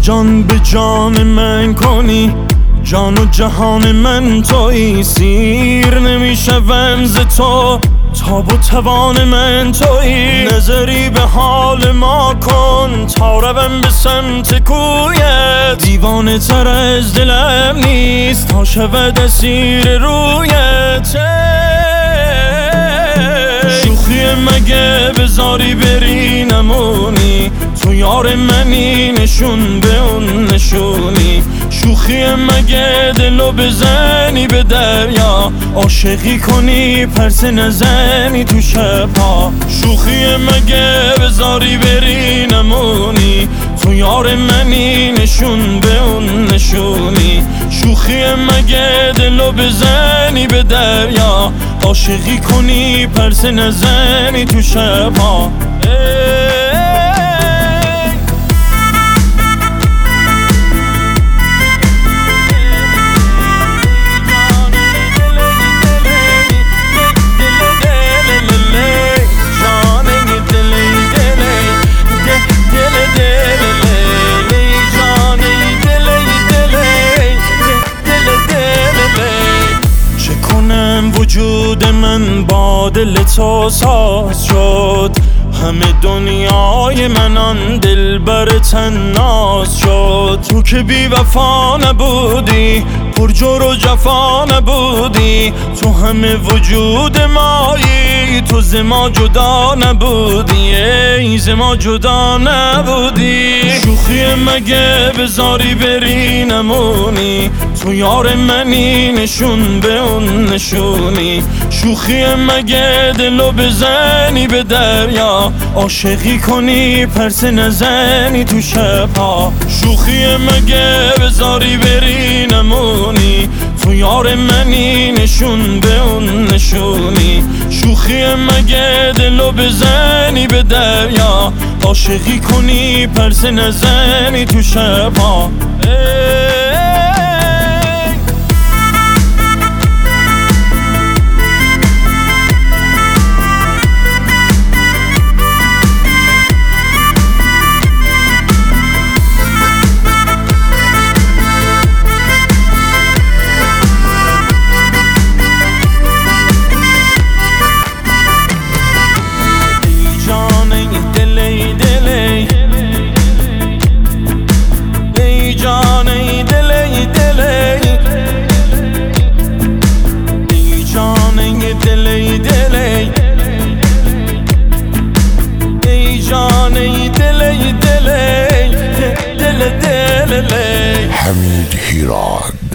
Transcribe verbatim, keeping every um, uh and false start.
جان به جان من کنی، جان و جهان من تویی. سیر نمیشوم ز تو، تاب و توان من تویی. نظری به حال ما کن تا روم به سمت کویت. دیوانه تر از دلم نیست تا شود اسیر رویت. شوخی مگه بذاری بری نمونی، تو یار منی نشون به اون نشونی. شوخی مگه دلو بزنی به دریا، عاشقی کنی پرسه نزنی تو شبها. شوخی مگه بذاری بری نمونی، تو یار منی نشون به اون نشونی. شوخی مگه دلو بزنی به دریا، عاشقی کنی پرسه نزنی تو شبها. وجود من با دل تو ساز شد، همه دنیای من آن دلبر طناز شد. تو که بی وفا نبودی، پر جور و جفا نبودی، تو همه وجود مایی، تو ز ما جدا نبودی، ای ز ما جدا نبودی. شوخی مگه بذاری بری نمونی، تو یار منی نشون به اون نشونی. شوخی مگه دلو بزنی به دریا، عاشقی کنی پرسه نزنی تو شبها. شوخی مگه بذاری بری نمونی، تو یار منی نشون به اون نشونی. شوخی مگه دلو بزنی به دریا، عاشقی کنی پرسه نزنی تو شبها. حمید هیراد.